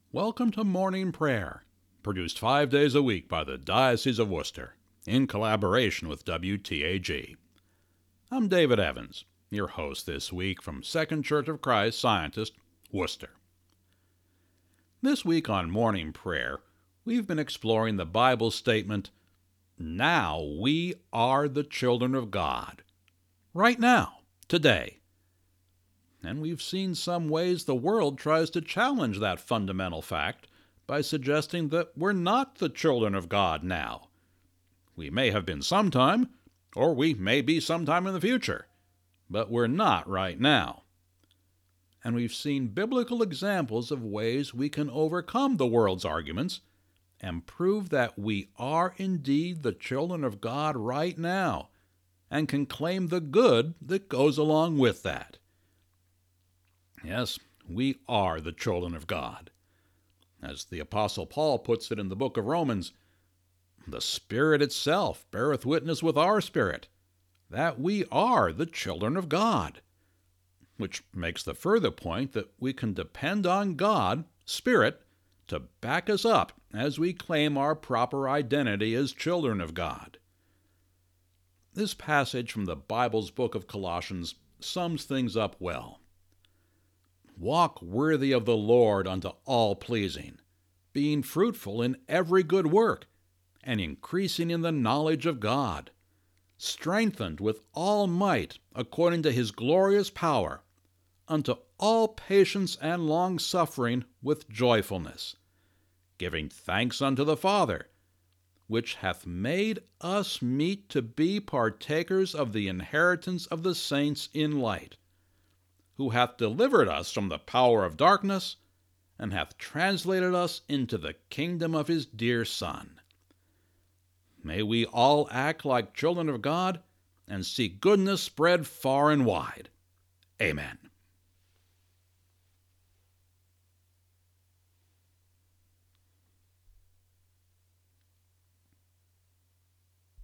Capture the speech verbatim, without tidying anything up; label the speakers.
Speaker 1: Welcome to Morning Prayer, produced five days a week by the Diocese of Worcester, in collaboration with W T A G. I'm David Evans, your host this week from Second Church of Christ Scientist, Worcester. This week on Morning Prayer, we've been exploring the Bible statement, "Now we are the children of God." Right now, today. And we've seen some ways the world tries to challenge that fundamental fact by suggesting that we're not the children of God now. We may have been sometime, or we may be sometime in the future, but we're not right now. And we've seen biblical examples of ways we can overcome the world's arguments and prove that we are indeed the children of God right now, and can claim the good that goes along with that. Yes, we are the children of God. As the Apostle Paul puts it in the book of Romans, the Spirit itself beareth witness with our spirit that we are the children of God, which makes the further point that we can depend on God, Spirit, to back us up as we claim our proper identity as children of God. This passage from the Bible's book of Colossians sums things up well. Walk worthy of the Lord unto all pleasing, being fruitful in every good work, and increasing in the knowledge of God, strengthened with all might according to his glorious power, unto all patience and long-suffering with joyfulness, giving thanks unto the Father, which hath made us meet to be partakers of the inheritance of the saints in light, who hath delivered us from the power of darkness, and hath translated us into the kingdom of his dear Son. May we all act like children of God, and see goodness spread far and wide. Amen.